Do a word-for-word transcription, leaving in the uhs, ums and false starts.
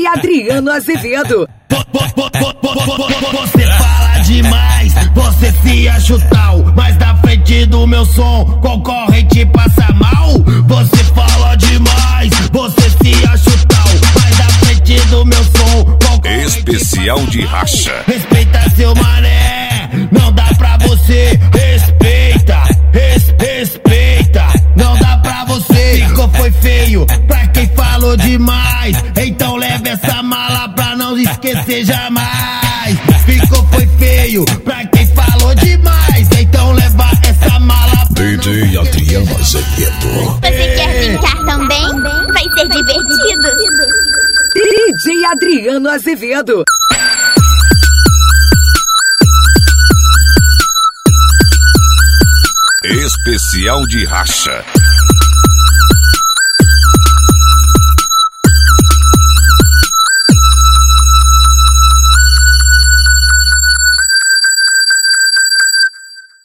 Adriano Azevedo. Você fala demais, você se acha tal, mas na frente do meu som, concorrente passa mal. Você fala demais, você se acha tal, mas na frente do meu som, concorrente especial de racha. Respeita seu mané, não dá pra você. Respeita, res, respeita, não dá pra você. Ficou foi feio pra quem falou demais, então leva essa mala pra não esquecer jamais. Ficou foi feio pra quem falou demais, então leva essa mala pra D J Adriano Azevedo. Você quer brincar também? Vai ser divertido. D J Adriano Azevedo. Especial de racha.